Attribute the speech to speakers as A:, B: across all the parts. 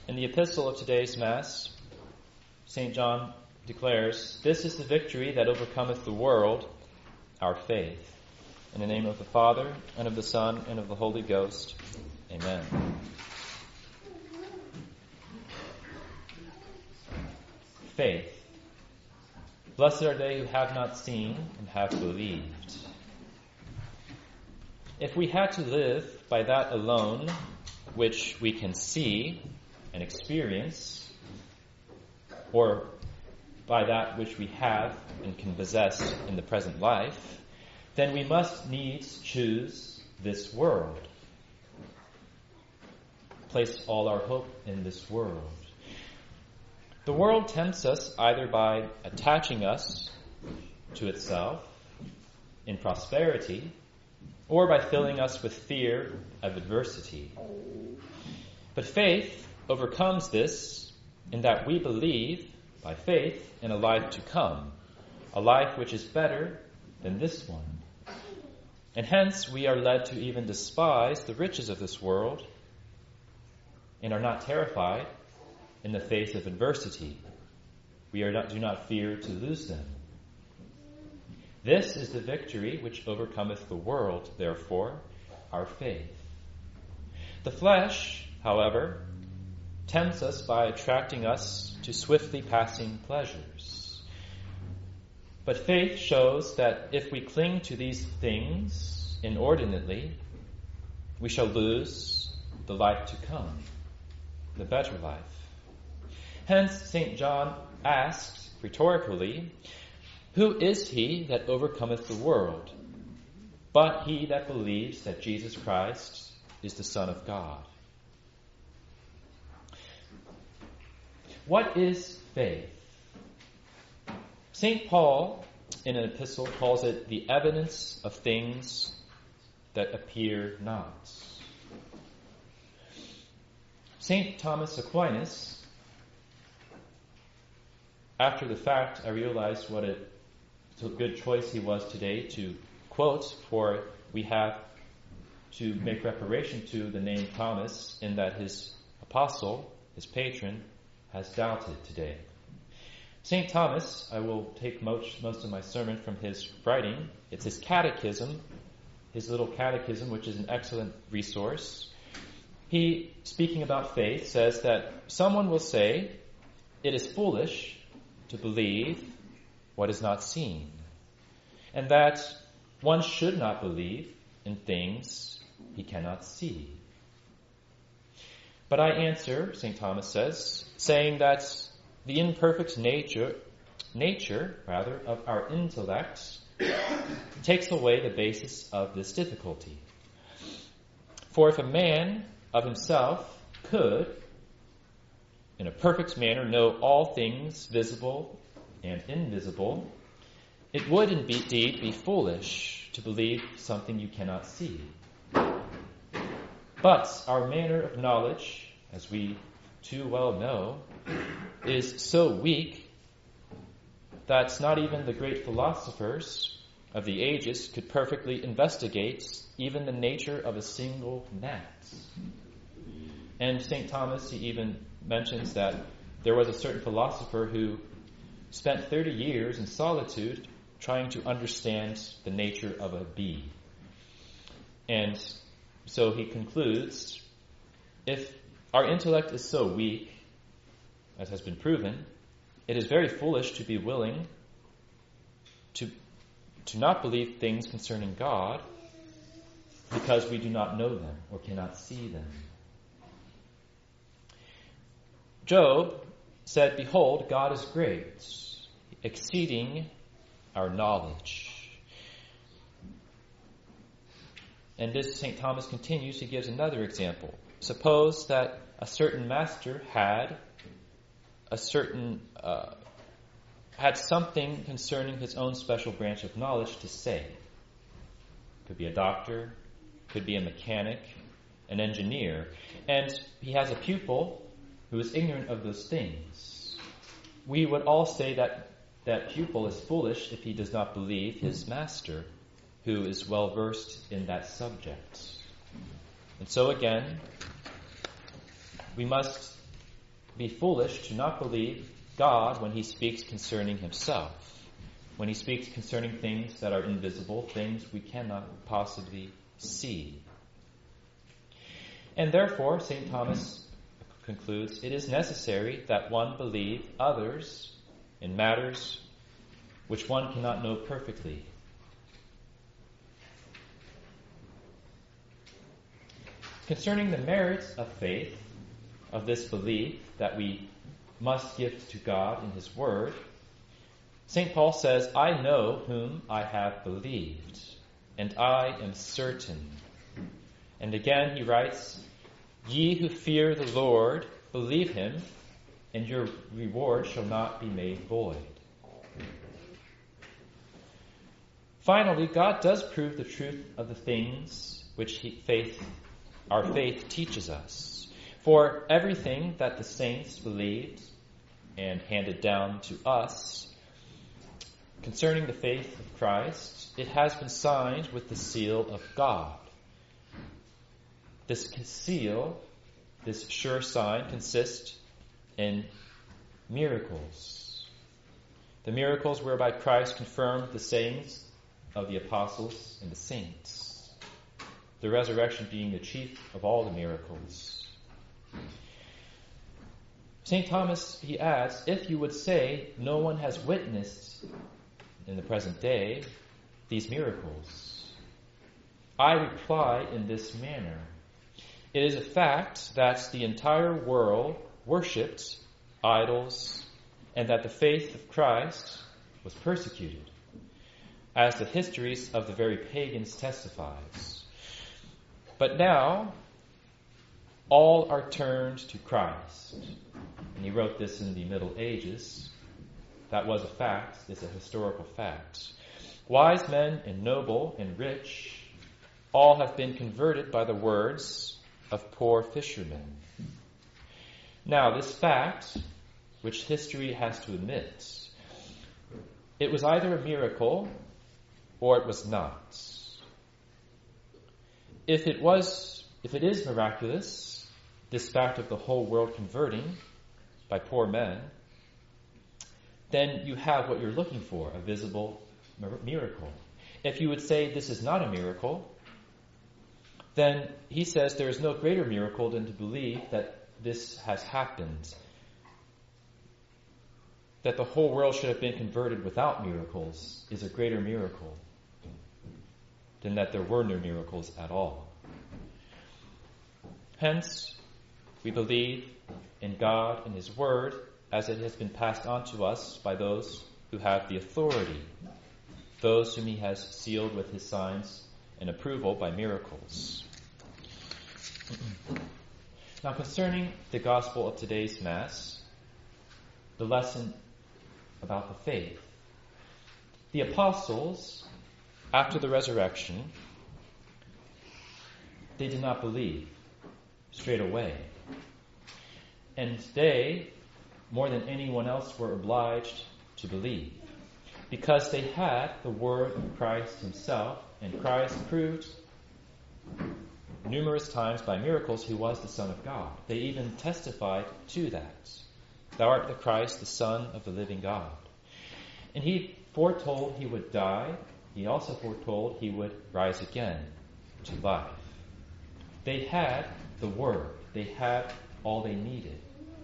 A: In the epistle of today's Mass, St. John declares, "This is the victory that overcometh the world, our faith." In the name of the Father, and of the Son, and of the Holy Ghost. Amen. Faith. Blessed are they who have not seen and have believed. If we had to live by that alone which we can see and experience, or by that which we have and can possess in the present life, then we must needs choose this world. Place all our hope in this world. The world tempts us either by attaching us to itself in prosperity, or by filling us with fear of adversity. But faith overcomes this in that we believe, by faith, in a life to come, a life which is better than this one. And hence we are led to even despise the riches of this world and are not terrified in the face of adversity. We do not fear to lose them. This is the victory which overcometh the world, therefore, our faith. The flesh, however, tempts us by attracting us to swiftly passing pleasures. But faith shows that if we cling to these things inordinately, we shall lose the life to come, the better life. Hence, St. John asks rhetorically, "Who is he that overcometh the world, but he that believes that Jesus Christ is the Son of God?" What is faith? St. Paul, in an epistle, calls it the evidence of things that appear not. St. Thomas Aquinas, after the fact, I realized what a good choice he was today to quote, for we have to make reparation to the name Thomas in that his apostle, his patron, has doubted today. St. Thomas, I will take most of my sermon from his writing. It's his catechism, his little catechism, which is an excellent resource. He, speaking about faith, says that someone will say, "It is foolish to believe what is not seen," and that one should not believe in things he cannot see. But I answer, St. Thomas says, saying that the imperfect nature of our intellect takes away the basis of this difficulty. For if a man of himself could, in a perfect manner, know all things visible and invisible, it would indeed be foolish to believe something you cannot see. But our manner of knowledge, as we too well know, is so weak that not even the great philosophers of the ages could perfectly investigate even the nature of a single gnat. And St. Thomas, he even mentions that there was a certain philosopher who spent 30 years in solitude trying to understand the nature of a bee. And so he concludes, if our intellect is so weak, as has been proven, it is very foolish to be willing to not believe things concerning God because we do not know them or cannot see them. Job said, "Behold, God is great, exceeding our knowledge." And this St. Thomas continues, he gives another example. Suppose that a certain master had something concerning his own special branch of knowledge to say. Could be a doctor, could be a mechanic, an engineer, and he has a pupil who is ignorant of those things. We would all say that that pupil is foolish if he does not believe his master, who is well versed in that subject. And so again, we must be foolish to not believe God when he speaks concerning himself, when he speaks concerning things that are invisible, things we cannot possibly see. And therefore, St. Thomas concludes, it is necessary that one believe others in matters which one cannot know perfectly. Concerning the merits of faith, of this belief that we must give to God in his word, St. Paul says, I know whom I have believed, and I am certain. And again he writes, ye who fear the Lord, believe him, and your reward shall not be made void. Finally, God does prove the truth of the things which our faith teaches us. For everything that the saints believed and handed down to us concerning the faith of Christ, it has been signed with the seal of God. This seal, this sure sign, consists in miracles. The miracles whereby Christ confirmed the sayings of the apostles and the saints. The resurrection being the chief of all the miracles. St. Thomas, he adds, if you would say no one has witnessed in the present day these miracles, I reply in this manner. It is a fact that the entire world worshipped idols and that the faith of Christ was persecuted, as the histories of the very pagans testifies. But now, all are turned to Christ. And he wrote this in the Middle Ages. That was a fact. It's a historical fact. Wise men and noble and rich, all have been converted by the words of poor fishermen. Now, this fact, which history has to admit, it was either a miracle or it was not. If it is miraculous, this fact of the whole world converting by poor men, then you have what you're looking for, a visible miracle. If you would say this is not a miracle, then he says there is no greater miracle than to believe that this has happened. That the whole world should have been converted without miracles is a greater miracle than that there were no miracles at all. Hence, we believe in God and his word as it has been passed on to us by those who have the authority, those whom he has sealed with his signs and approval by miracles. Now, concerning the gospel of today's Mass, the lesson about the faith. The apostles, after the resurrection, they did not believe straight away. And they, more than anyone else, were obliged to believe, because they had the word of Christ himself, and Christ proved numerous times by miracles he was the Son of God. They even testified to that. Thou art the Christ, the Son of the living God. And he foretold he would die. He also foretold he would rise again to life. They had the word. They had all they needed.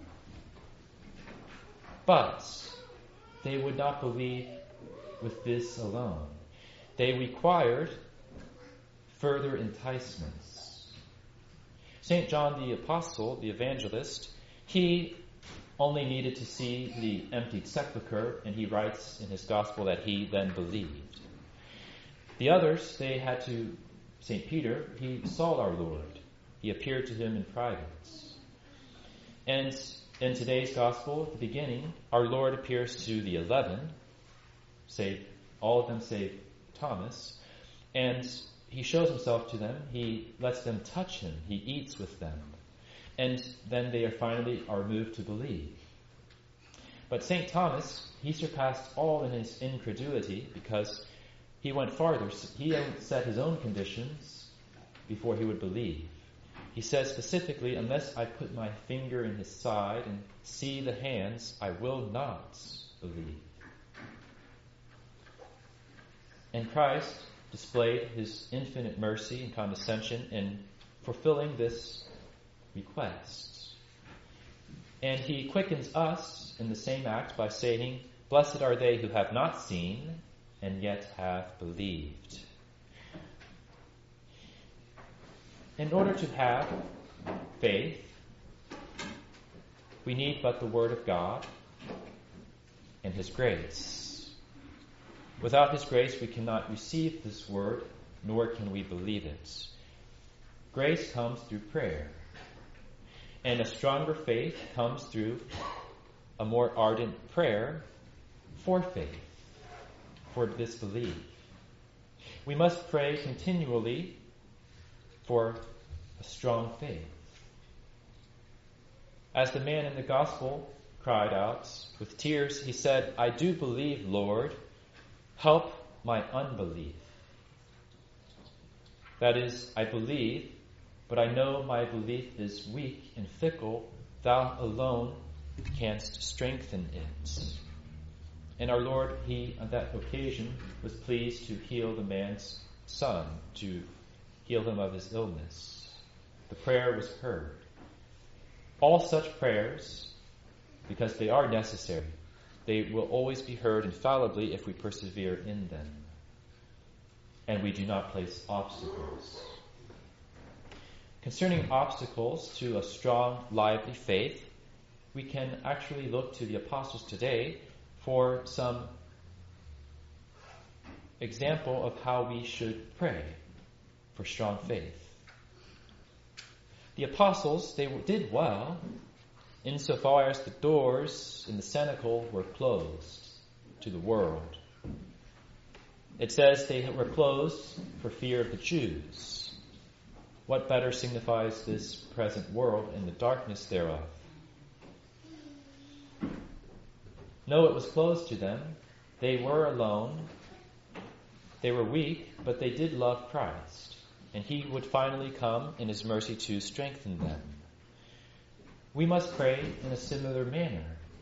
A: But they would not believe with this alone. They required further enticements. St. John the Apostle, the evangelist, he only needed to see the emptied sepulchre, and he writes in his gospel that he then believed. The others, they had to, St. Peter, he saw our Lord. He appeared to him in private. And in today's gospel, at the beginning, our Lord appears to the 11, all of them save Thomas, and he shows himself to them. He lets them touch him. He eats with them. And then they finally are moved to believe. But St. Thomas, he surpassed all in his incredulity because he went farther. He set his own conditions before he would believe. he says specifically, unless I put my finger in his side and see the hands, I will not believe. And Christ displayed his infinite mercy and condescension in fulfilling this request. And he quickens us in the same act by saying, "Blessed are they who have not seen and yet have believed." In order to have faith, we need but the Word of God and His grace. Without His grace, we cannot receive this Word, nor can we believe it. Grace comes through prayer, and a stronger faith comes through a more ardent prayer for faith, for disbelief. We must pray continually for a strong faith. As the man in the gospel cried out with tears, he said, "I do believe, Lord, help my unbelief." That is, I believe, but I know my belief is weak and fickle. Thou alone canst strengthen it. And our Lord, He, on that occasion, was pleased to heal the man's son, to heal him of his illness. The prayer was heard. All such prayers, because they are necessary, they will always be heard infallibly if we persevere in them, and we do not place obstacles. Concerning obstacles to a strong, lively faith, we can actually look to the apostles today for some example of how we should pray for strong faith. The apostles, they did well insofar as the doors in the cenacle were closed to the world. It says they were closed for fear of the Jews. What better signifies this present world and the darkness thereof? No, it was closed to them. They were alone. They were weak, but they did love Christ. And He would finally come in His mercy to strengthen them. We must pray in a similar manner.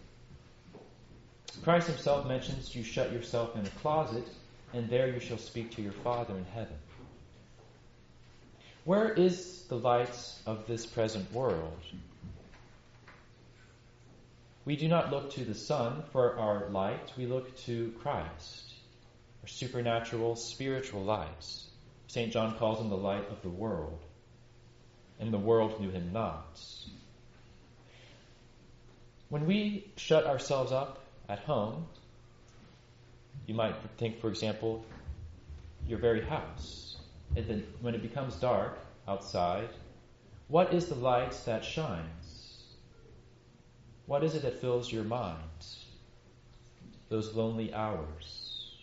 A: Christ Himself mentions, "You shut yourself in a closet, and there you shall speak to your Father in heaven." Where is the light of this present world? We do not look to the sun for our light. We look to Christ, our supernatural, spiritual light. St. John calls Him the light of the world, and the world knew Him not. When we shut ourselves up at home, you might think, for example, your very house. And then when it becomes dark outside, what is the light that shines? What is it that fills your mind? Those lonely hours.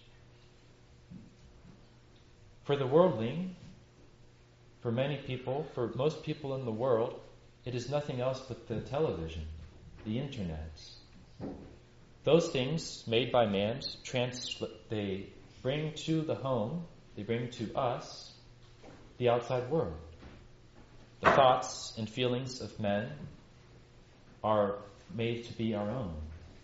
A: For the worldling, for many people, for most people in the world, it is nothing else but the television, the internet. Those things made by man, they bring to the home, they bring to us the outside world. The thoughts and feelings of men are made to be our own.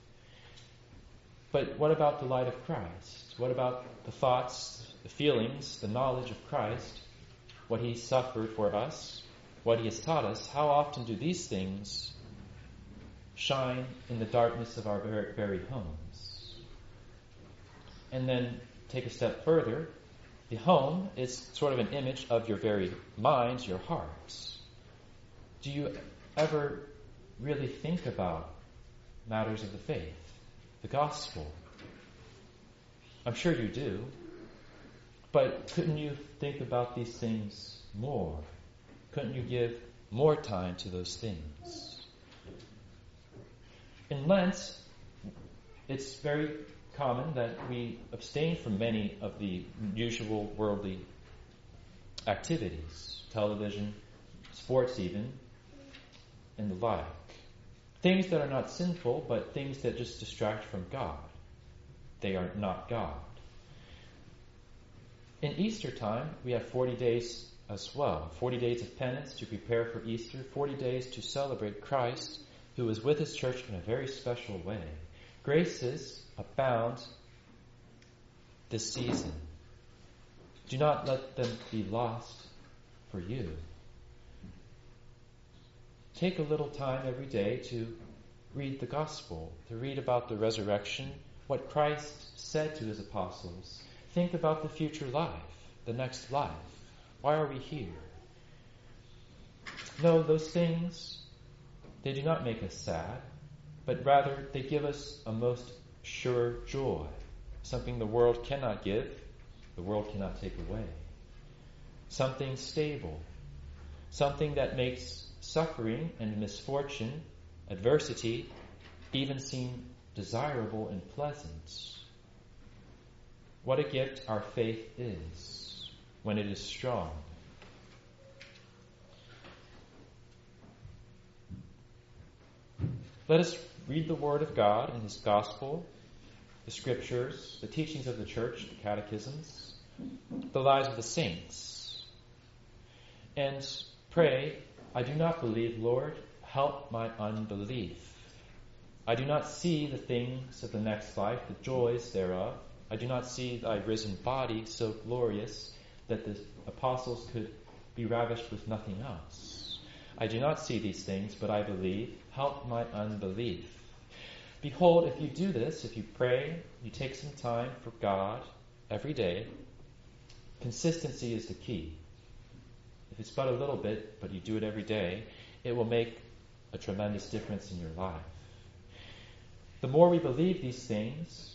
A: But what about the light of Christ? What about the thoughts, the feelings, the knowledge of Christ, what He suffered for us, what He has taught us? How often do these things shine in the darkness of our very homes? And then take a step further. The home is sort of an image of your very mind, your hearts. Do you ever really think about matters of the faith, the gospel? I'm sure you do. But couldn't you think about these things more? Couldn't you give more time to those things? In Lent, it's very common that we abstain from many of the usual worldly activities, television, sports even, and the like. Things that are not sinful, but things that just distract from God. They are not God. In Easter time, we have 40 days as well. 40 days of penance to prepare for Easter, 40 days to celebrate Christ, who is with his church in a very special way. Graces abound this season. Do not let them be lost for you. Take a little time every day to read the gospel, to read about the resurrection, what Christ said to his apostles. Think about the future life, the next life. Why are we here? No, those things, they do not make us sad, but rather they give us a most sure joy, something the world cannot give, the world cannot take away. Something stable, something that makes suffering and misfortune, adversity, even seem desirable and pleasant. What a gift our faith is when it is strong. Let us read the Word of God and His Gospel, the Scriptures, the teachings of the Church, the catechisms, the lives of the saints, and pray, I do not believe, Lord, help my unbelief. I do not see the things of the next life, the joys thereof. I do not see thy risen body so glorious that the apostles could be ravished with nothing else. I do not see these things, but I believe. Help my unbelief. Behold, if you do this, if you pray, you take some time for God every day, consistency is the key. If it's but a little bit, but you do it every day, it will make a tremendous difference in your life. The more we believe these things,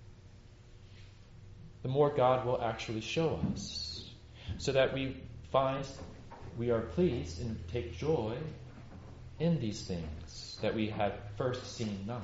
A: the more God will actually show us, so that we find we are pleased and take joy in these things that we have first seen not.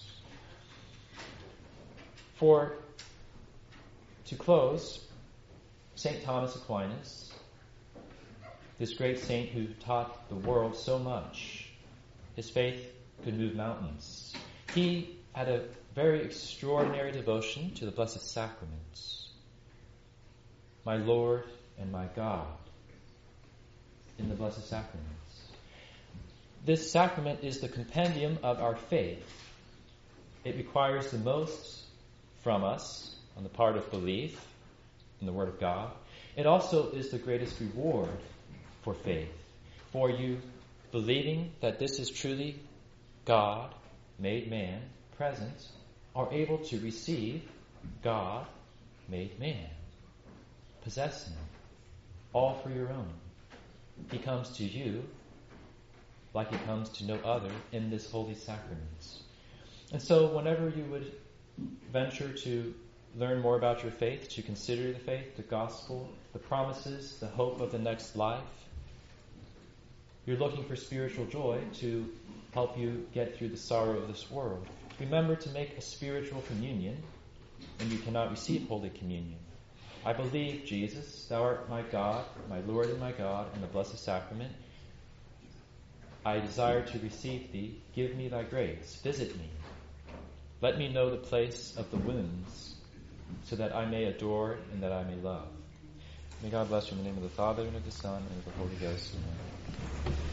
A: For, to close, St. Thomas Aquinas, this great saint who taught the world so much, his faith could move mountains. He had a very extraordinary devotion to the Blessed Sacraments. My Lord and my God in the Blessed Sacraments. This sacrament is the compendium of our faith. It requires the most from us on the part of belief in the Word of God. It also is the greatest reward for faith, for you believing that this is truly God, made man, present, are able to receive God, made man, possess Him, all for your own. He comes to you like He comes to no other in this holy sacrament. And so whenever you would venture to learn more about your faith, to consider the faith, the gospel, the promises, the hope of the next life, you're looking for spiritual joy to help you get through the sorrow of this world. Remember to make a spiritual communion when you cannot receive Holy Communion. I believe, Jesus, Thou art my God, my Lord and my God, in the Blessed Sacrament. I desire to receive Thee. Give me Thy grace. Visit me. Let me know the place of the wounds, so that I may adore and that I may love. May God bless you in the name of the Father, and of the Son, and of the Holy Ghost. Amen.